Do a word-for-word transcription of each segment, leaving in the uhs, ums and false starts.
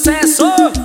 sucesso!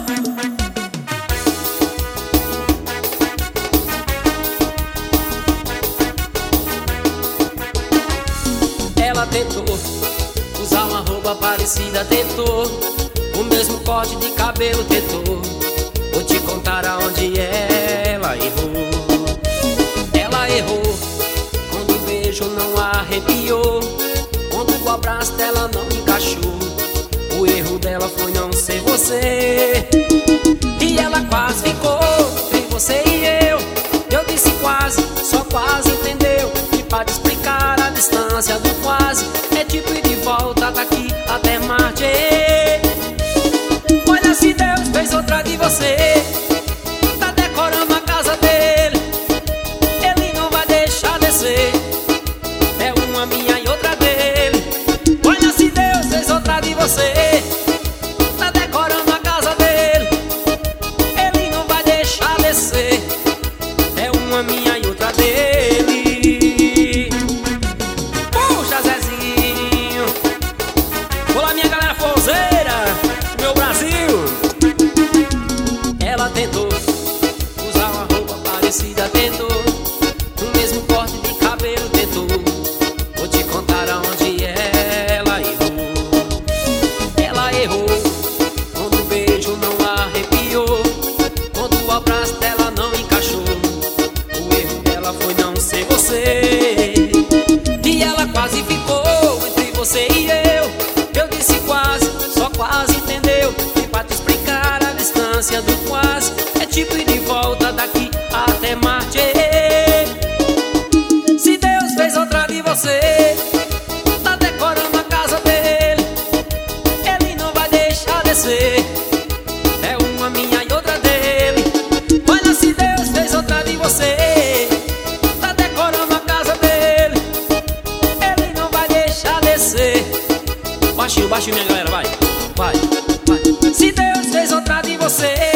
Ela tentou usar uma roupa parecida, tentou o mesmo corte de cabelo, tentou. Vou te contar aonde ela errou. Ela errou quando o beijo não arrepiou, quando o abraço dela não encaixou. O erro dela foi não ser você, e ela quase ficou entre você e eu. Eu disse quase, só quase entendeu. E pra te explicar a distância do quase, é tipo ir de volta daqui até Marte. Olha, se Deus fez outra de você, tá decorando a casa dele, ele não vai deixar descer. É uma minha e outra dele. Olha, se Deus fez outra de você, tá decorando a casa dele, ele não vai deixar descer. É uma minha e outra dele. Puxa, Zezinho. Olá, minha galera forrozeira, meu Brasil. Ela tentou usar uma roupa parecida, tentou o mesmo corte de cabelo, tentou. Vou te contar aonde ela errou. Ela errou quando o beijo não arrepiou, quando o abraço dela não encaixou. O erro dela foi não ser você, e ela quase ficou entre você e eu. Eu disse quase, só quase entendeu. E pra te explicar a distância do quase, é tipo ir de volta daqui até Marte. Se Deus fez outra de você, tá decorando a casa dele, ele não vai deixar descer. É uma minha e outra dele. Olha, se Deus fez outra de você, tá decorando a casa dele, ele não vai deixar descer. Baixinho, baixinho, minha galera, vai, vai, vai. Se Deus fez outra de você,